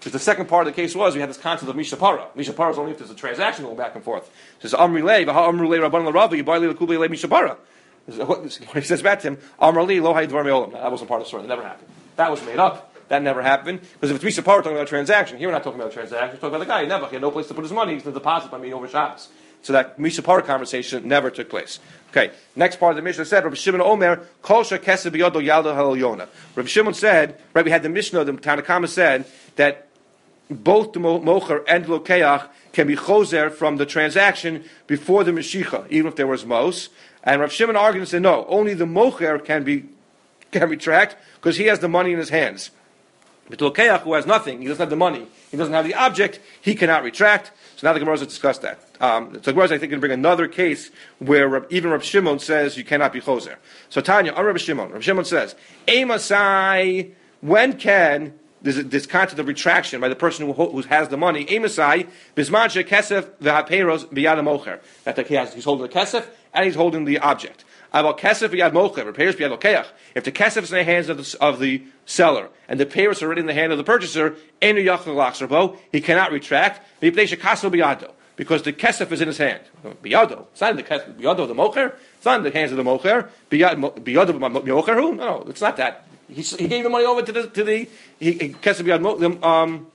Because the second part of the case was we had this concept of mishapara. Mishapara is only if there's a transaction going back and forth. It says amri lei, v'ha amru lei rabban l'rava, yibai lei l'kubei lei mishapara. He says back to him, amri lei lo hay dvar me'olam. That wasn't part of the story. That never happened. That was made up. That never happened. Because if it's mishapara, we're talking about a transaction. Here we're not talking about a transaction. We're talking about the guy. He never he had no place to put his money. He's going to deposit by me over Shabbos. So that mishapara conversation never took place. Okay, next part of the Mishnah said, Rabbi Shimon Omer, Kol shekesed biyodo yaldo ha'elyona. Rabbi Shimon said, right, we had the Mishnah, the Tanakama said, that both the mocher and the lokeach can be choser from the transaction before the Mashicha, even if there was mos. And Rabbi Shimon argued and said, no, only the mocher can be can retract because he has the money in his hands. But the lokeach, who has nothing, he doesn't have the money, he doesn't have the object, he cannot retract. So now the Gemara has discussed that. Um, so the Gemara is, I think, going to bring another case where Rab, even Rabbi Shimon says you cannot be choser. So Tanya, on Rabbi Shimon, Rabbi Shimon says, Emasai, when can, there's this concept of retraction by the person who, who has the money, Emasai, Bisman she kesef v'haperos b'yad mocher. That he has, he's holding the kesef and he's holding the object. About kesef b'yad mocher, repairs b'yad lokeach. If the kesef is in the hands of the, of the seller and the payers are already in the hand of the purchaser, enu yachal lachzerbo, he cannot retract because the kesef is in his hand. Biyado, it's not in the kesef. Biyado the mocher. It's not in the hands of the mocher. Biyado mocher who? No, no, it's not that. He, he gave the money over to the to the kesef biyad. Um,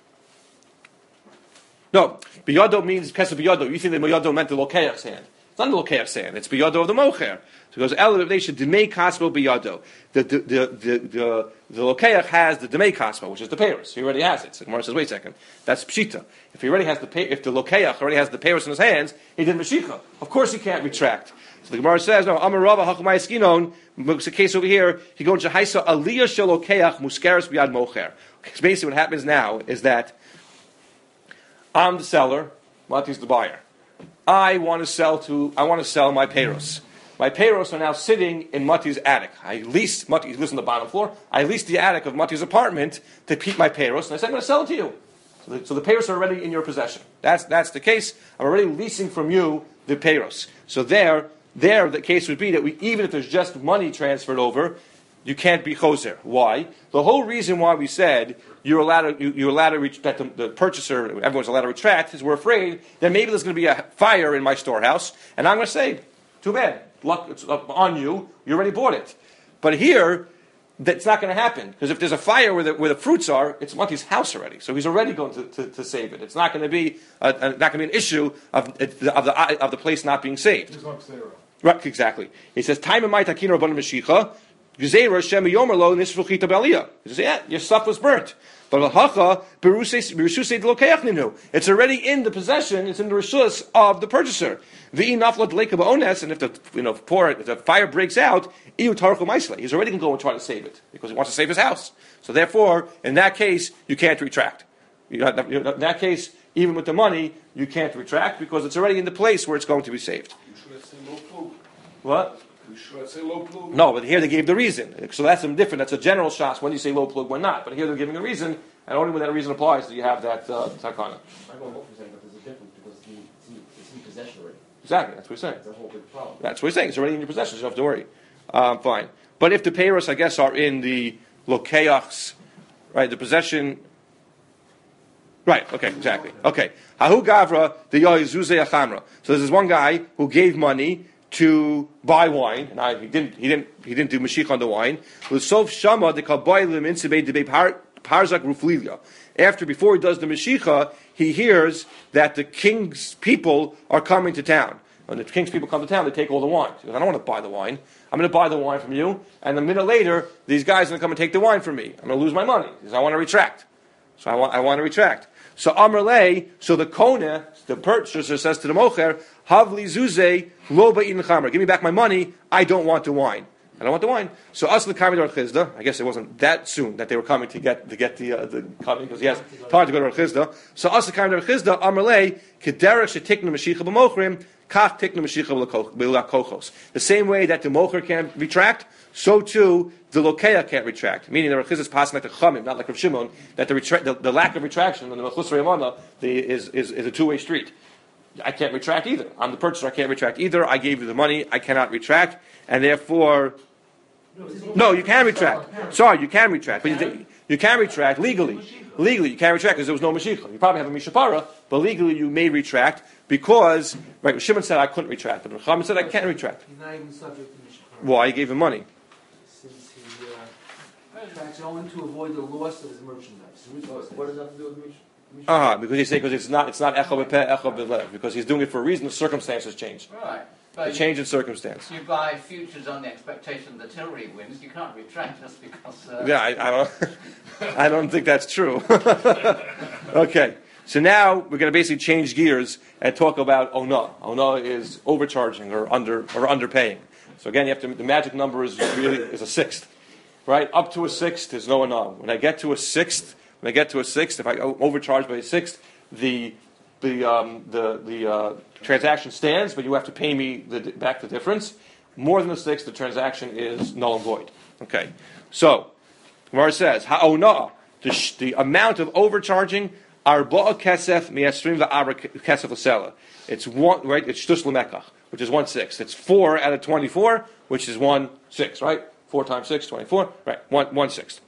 no, biyado means kesef biyado. You think that biyado meant the lokeach's hand? It's not the lokeach's hand. It's biyado of the mocher. So it goes, elevation, demei kaspo biyado. The, the, the, the, the, the lokeach has the demei kaspo, which is the payers. He already has it. So Gemara says, wait a second. That's pshita. If he already has the pay, if the lokeach already has the payers in his hands, he did mashicha. Of course he can't retract. So the Gemara says, no, Amar Rava hachmai eskinon, it's a case over here, he goes to haisa aliyah shel lokeach muskeres biyad mocher. Okay, so basically what happens now is that I'm the seller, Mati's the buyer. I want to sell to, I want to sell my payros. My payros are now sitting in Mati's attic. I leased, Mati lives on the bottom floor, I leased the attic of Mati's apartment to keep my payros, and I said, I'm going to sell it to you. So the, so the payros are already in your possession. That's that's the case. I'm already leasing from you the payros. So there, there the case would be that we, even if there's just money transferred over, you can't be choser. Why? The whole reason why we said you're allowed to, you, you're allowed to reach, that the, the purchaser, everyone's allowed to retract, is we're afraid that maybe there's going to be a fire in my storehouse, and I'm going to say, too bad. Luck, it's on you. You already bought it. But here, that's not going to happen because if there's a fire where the, where the fruits are, it's Mati's house already. So he's already going to, to, to save it. It's not going to be a, a, not going to be an issue of, of the of the place not being saved. Right, exactly. He says, "Time in my takina rabbanim mashicha, gzeira shem yomerlo nisruchita beliyah." He says, "Yeah, your stuff was burnt." But hacha berusei delokeach ninu. It's already in the possession. It's in the rishus of the purchaser. V'inaflat leika ba'ones, and if the you know pour if the fire breaks out, iu tarchu ma'isle. He's already going to go and try to save it because he wants to save his house. So therefore, in that case, you can't retract. You know, in that case, even with the money, you can't retract because it's already in the place where it's going to be saved. What? No, but here they gave the reason. So that's some different. That's a general shas. When you say low plug, when not. But here they're giving a reason, and only when that reason applies do you have that uh, takana. I go both saying, but there's a difference because it's in, it's in, it's in possession already. Exactly, that's what we're saying. That's a whole big problem. That's what we're saying. It's already in your possession, so you don't have to worry. Um, fine. But if the payros, I guess, are in the lokeachs, right, the possession. Right, okay, exactly. Okay. Hahu gavra the yoyzuze achamra. So there's this one guy who gave money to buy wine, and I, he didn't. He didn't. He didn't do mashich on the wine. L'sof shama de kaboilim insibei debei parzak ruflilia. After, before he does the mashicha, he hears that the king's people are coming to town. When the king's people come to town, they take all the wine. He goes, I don't want to buy the wine. I'm going to buy the wine from you, and a minute later, these guys are going to come and take the wine from me. I'm going to lose my money because I want to retract. So I want. I want to retract. So Amrle, so the Kona, the purchaser says to the Mocher, Havli Zuze, Lo Ba'in Chamer. Give me back my money. I don't want the wine. I don't want the wine. So Asli Kamid Rav Chizda. I guess it wasn't that soon that they were coming to get to get the uh, the coming because he has time to go to Rav Chizda. So Asli Kamid Rav Chizda, Amrle, Kederach Shetikna Mashicha B'Mochrim, Kach Tikna Mashicha B'Lakochos. The same way that the Mocher can retract, so too the Lokeach can't retract. Meaning the Rav Chizda is passing like the Chamim, not like Rav Shimon, that the, retra- the, the lack of retraction in the Mechus Rayamana is, is, is a two-way street. I can't retract either. I'm the purchaser, I can't retract either. I gave you the money, I cannot retract, and therefore... No, you can retract. Sorry, you can retract. But you, You can retract legally. Legally, you can't retract because there was no Mashiach. You probably have a Mishapara, but legally you may retract because, right, Shimon said I couldn't retract, but Chachamim said I can't retract. He's not even subject to Mishapara. Why? He gave him money. Since he uh, retracts only to avoid the loss of his merchandise. What does that have to do with Mishnah? Ah, uh-huh, because he say because it's not it's not echo b'peh, echo b'lev, because he's doing it for a reason. The circumstances change. Right. The But change in circumstance. you buy futures on the expectation that Hillary wins. You can't retract just because. Uh, Yeah, I, I don't. I don't think that's true. Okay, so now we're going to basically change gears and talk about ona. Ona is overcharging or under or underpaying. So again, you have to. The magic number is really is a sixth, right? Up to a sixth is no ona. When I get to a sixth, when I get to a sixth, if I overcharge by a sixth, the the um, the the uh, transaction stands, but you have to pay me the, back the difference. More than a sixth, the transaction is null and void. Okay, so Gemara says ha'ona, the, sh- the amount of overcharging arba'a kesef mi'esrim va'abra kesef l'sela. It's one right. It's shtus l'mekach, which is one sixth. It's four out of twenty-four, which is one sixth. Right, four times six, twenty-four. Right, one one sixth.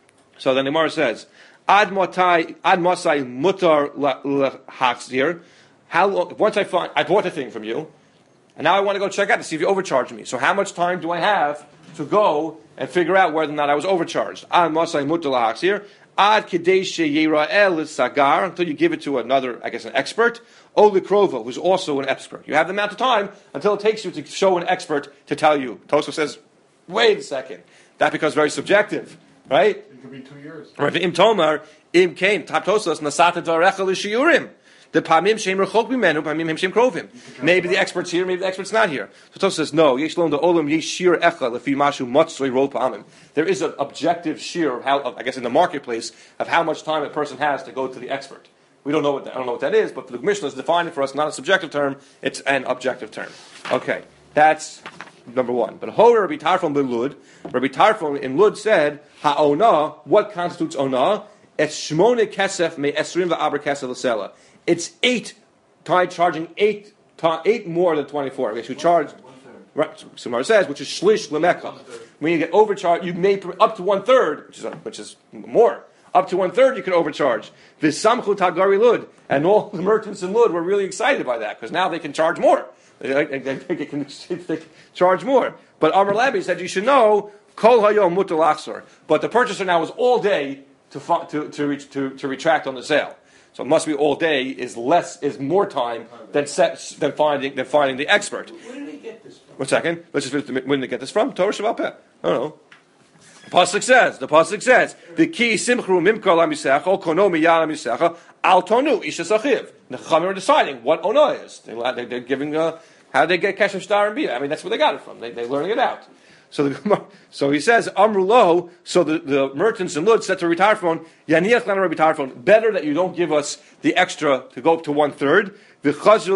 So then the Gemara says. Ad motai, ad mosai mutar lehachzir. How long? Once I find, I bought a thing from you, and now I want to go check out to see if you overcharged me. So how much time do I have to go and figure out whether or not I was overcharged? Ad mosai mutar lehachzir. Ad kadesh yirael sagar, until you give it to another, I guess, an expert. O likrova, who's also an expert. You have the amount of time until it takes you to show an expert to tell you. Tosfos says, wait a second. That becomes very subjective, right? It could be two years. Right, im tomar im came tap tosas nasata darecha l'shiyurim. The pamim shem rechok mimenu, pamim hem shem krovim. Maybe the expert's here, maybe the expert's not here. So Tosfos says no. Yesh lom the olam yesh shir echa lefi mashu motzoi ro pamim. There is an objective shir of how, of, I guess, in the marketplace of how much time a person has to go to the expert. We don't know what that, I don't know what that is, but the Mishnah is defining for us not a subjective term; it's an objective term. Okay, that's number one. But Hora Rabbi Tarfon ben Lud, Rabbi Tarfon in Lud said, Ha'ona, what constitutes ona? It's shmone kesef me esrim va'abra kesef l'sela. It's eight, tied charging eight, eight more than twenty-four. I guess you charge, right, so Gemara says, which is shlish lemekach. When you get overcharged, you may, up to one third, which is, which is more. Up to one third, you can overcharge. V'samchu tagari Lud. And all the merchants in Lud were really excited by that, because now they can charge more. They, they, they, they, can, they can charge more. But Amar Labi said you should know kol hayom mutar lachzor. But the purchaser now is all day to to to, reach, to to retract on the sale. So it must be all day is less is more time than set, than finding than finding the expert. Where did they get this from? One second. Let's just finish. When did they get this from? Torah Shabbat Peh. I don't know. The pasuk says. The pasuk says the key simchru mimkar lamisecha kono miyal lamisecha al tonu ishasachiv. The Chachamim are deciding what ona is. They, they, they're giving uh, how they get kesher star and bia. I mean that's where they got it from. They, they're learning it out. So the, so he says amru lo. So the, the merchants in Lud said to Rabbi Tarfon, yaniach lana Rabbi Tarfon, better that you don't give us the extra to go up to one third. And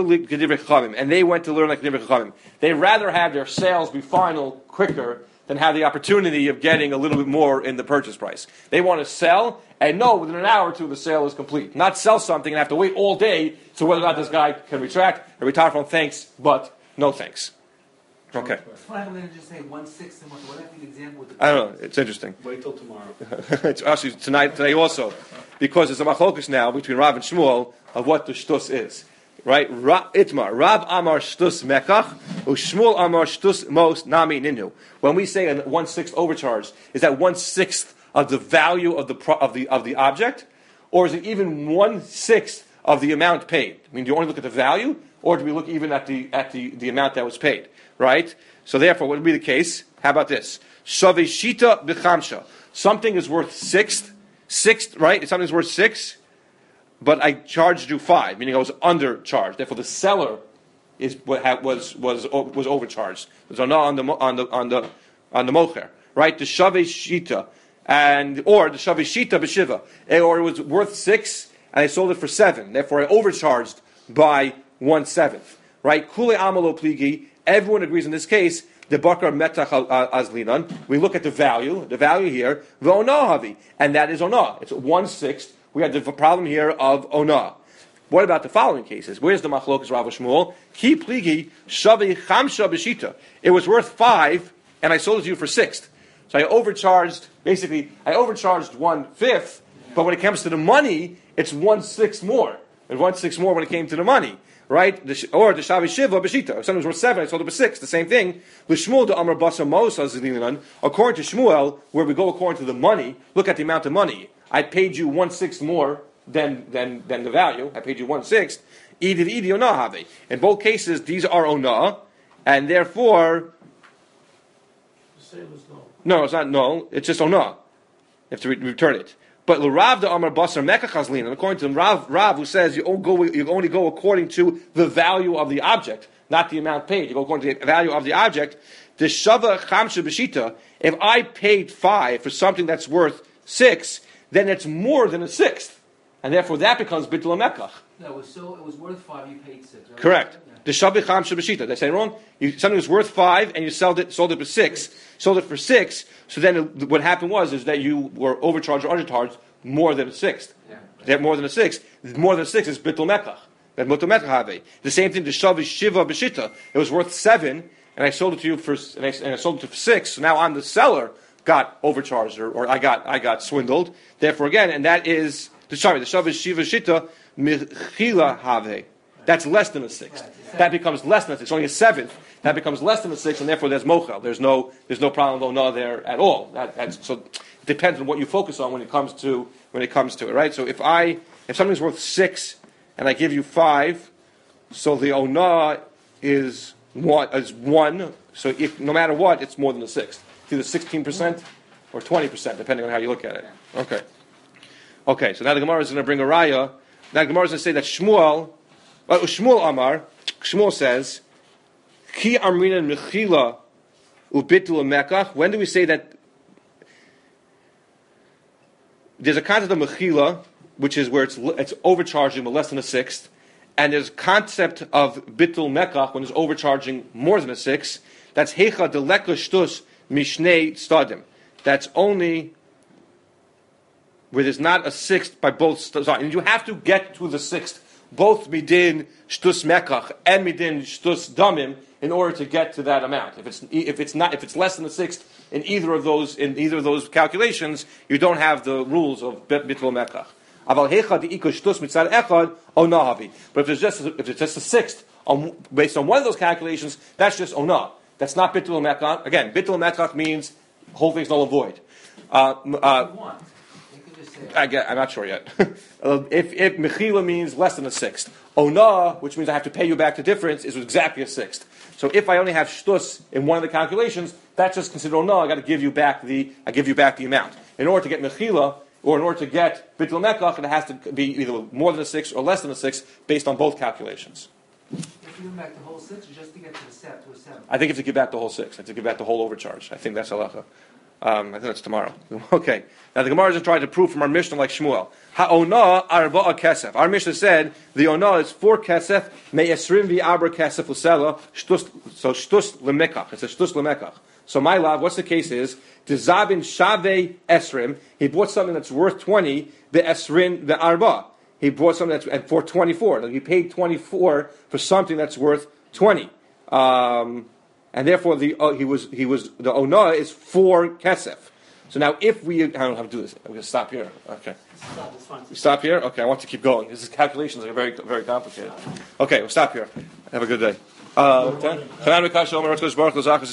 they went to learn like Kedivri Chachamim. They rather have their sales be final quicker than have the opportunity of getting a little bit more in the purchase price. They want to sell and know within an hour or two the sale is complete. Not sell something and have to wait all day to whether or not this guy can retract. And retire from thanks, but no thanks. Okay. Why don't they just say one sixth and what? What happened? The example with the. I don't know. It's interesting. Wait till tomorrow. It's actually tonight, today also, because there's a machlokus now between Rav and Shmuel of what the shtus is. Right? Ra, Itmar. Rav Amar shtus mekach, Shmuel Amar shtus most nami ninu. When we say a one sixth overcharge, is that one sixth of the value of the pro, of the of the object, or is it even one sixth of the amount paid? I mean, do you only look at the value, or do we look even at the at the, the amount that was paid? Right? So therefore, what would be the case? How about this? Shavei shita b'chamsha. Something is worth sixth, sixth, right? If something's worth six, but I charged you five, meaning I was undercharged. Therefore, the seller is was was was overcharged. There's a no on the on the on the on the mocher, right? The shavei shita and or the shavei shita b'shiva, or it was worth six and I sold it for seven. Therefore, I overcharged by one seventh, right? Kule amalo pligi. Everyone agrees in this case. The bakar metach azlinan. We look at the value, the value here, v'onahavi, and that is onah. It's one sixth. We had the problem here of onah. What about the following cases? Where's the machlokas Rav Shmuel? Ki pligi shavi chamsha b'shita. It was worth five, and I sold it to you for six. So I overcharged, basically, I overcharged one-fifth, but when it comes to the money, it's one-sixth more. It's one-sixth more when it came to the money. Right? The, or the Shavi Shiva B'shita. If something was worth seven, I sold it for six. The same thing. L'shmuel de Amar Basa Mosa Zilinan. According to Shmuel, where we go according to the money, look at the amount of money. I paid you one-sixth more than, than, than the value. I paid you one-sixth. Idi idi onah have. In both cases, these are onah, and therefore... The sale is no. No, it's not no. It's just onah. You have to re- return it. But l'Rav the Amar Basar Mekachazlin, and according to Rav, Rav who says you only, go, you only go according to the value of the object, not the amount paid. You go according to the value of the object. The Shava Chamsha B'shita, if I paid five for something that's worth six, then it's more than a sixth. And therefore that becomes Bittul HaMekach. No, it was so it was worth five, you paid six. Right? Correct. Yeah. The Shavi Chamsha B'shita. Did I say it wrong? You, something was worth five and you sold it, sold it for six. Sold it for six. So then it, what happened was is that you were overcharged or undercharged more than a sixth. Yeah. That more than a sixth. More than a sixth is Bittul Mekach. That Bittul Mekach have. The same thing, the Shavi Shiva B'shita. It was worth seven and I sold it to you for and I, and I sold it to you for six. So now I'm the seller got overcharged or, or I got I got swindled. Therefore again, and that is the sorry, the Shavi Shiva B'shita Mechila have. That's less than a sixth. That becomes less than a sixth. It's only a seventh. That becomes less than a sixth, and therefore there's mochel. There's no, there's no problem with no there at all. That, that's, so it depends on what you focus on when it comes to when it comes to it, right? So if I if something's worth six and I give you five, so the ona is one is one. So if no matter what, it's more than a sixth. It's either sixteen percent or twenty percent, depending on how you look at it. Okay. Okay. So now the Gemara is going to bring a raya. Now the Gemara is going to say that Shmuel. Uh, Shmuel Amar, Shmuel says, Ki Amrina Mechila Ubitul Mekach. When do we say that? There's a concept of Mechila, which is where it's it's overcharging but less than a sixth, and there's a concept of Bitul Mekach when it's overcharging more than a sixth. That's Hecha Deleka Shtus Mishnei Stadim. That's only where there's not a sixth by both. Sorry, and you have to get to the sixth. Both midin shtus mekach and midin shtus damim in order to get to that amount. If it's if it's not if it's less than a sixth in either of those in either of those calculations, you don't have the rules of bittul mekach. Aval hecha the iko shtus mitzad echad onahavi. But if it's just if it's just a sixth on, based on one of those calculations, that's just onah. That's not bittul mekach. Again, bittul mekach means whole thing's null and void. Uh, uh, I get, I'm not sure yet. if if mechila means less than a sixth, ona, which means I have to pay you back the difference, is exactly a sixth. So if I only have shtus in one of the calculations, that's just considered ona. I got to give you back the I give you back the amount. In order to get mechila, or in order to get bittul mekach, it has to be either more than a sixth or less than a sixth based on both calculations. If you give back the whole six, or just to get to the seven, to a seven? I think if you give back the whole six, I have to give back the whole overcharge. I think that's halacha. Um, I think that's tomorrow. Okay. Now the Gemara is trying to prove from our Mishnah like Shmuel. Ha'ona arba'a kesef. Our Mishnah said the ona is four kesef me'esrim v'abra kesef usela shtus. So shtus lemekach. It's a shtus lemekach. So my love, what's the case is dezabin shave esrim. He bought something that's worth twenty. The esrin the arba. He bought something that's for twenty-four. Like he paid twenty-four for something that's worth twenty. Um, And therefore, the uh, he was he was the ona is four kesef. So now, if we I don't know how to do this. I'm going to stop here. Okay. Stop, it's fine. We stop here. Okay. I want to keep going. This is calculations are very very complicated. Okay. We'll stop here. Have a good day. Uh,